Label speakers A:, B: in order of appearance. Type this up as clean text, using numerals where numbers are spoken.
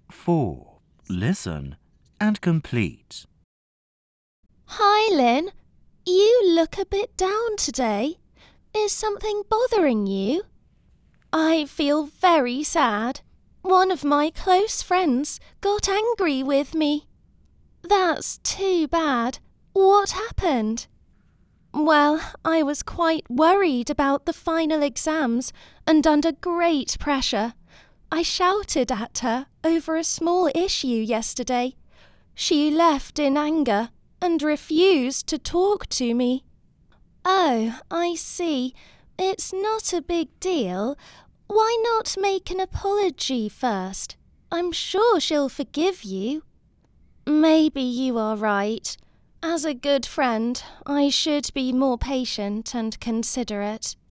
A: 4. Listen and complete.
B: Hi, Lynn. You look a bit down today. Is something bothering you? I feel very sad. One of my close friends got angry with me. That's too bad. What happened? Well, I was quite worried about the final exams and under great pressure. I shouted at her over a small issue yesterday. She left in anger and refused to talk to me. Oh, I see. It's not a big deal. Why not make an apology first? I'm sure she'll forgive you. Maybe you are right. As a good friend, I should be more patient and considerate.